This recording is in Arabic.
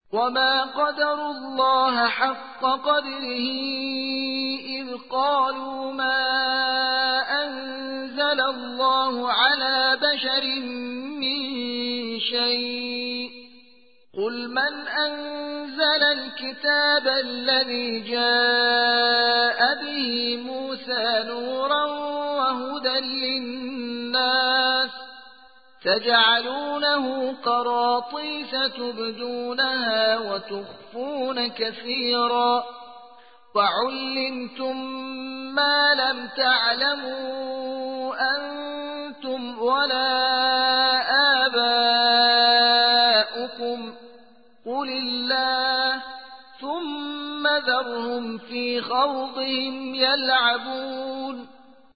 وما قدروا الله حق قدره إذ قالوا ما أنزل الله على بشر من شيء قل من أنزل الكتاب الذي جاء به موسى نورا وهدى للناس تجعلونه قراطيس تبدونها وتخفون كثيرا وعلمتم ما لم تعلموا أنتم ولا آباؤكم قل الله ثم ذرهم في خوضهم يلعبون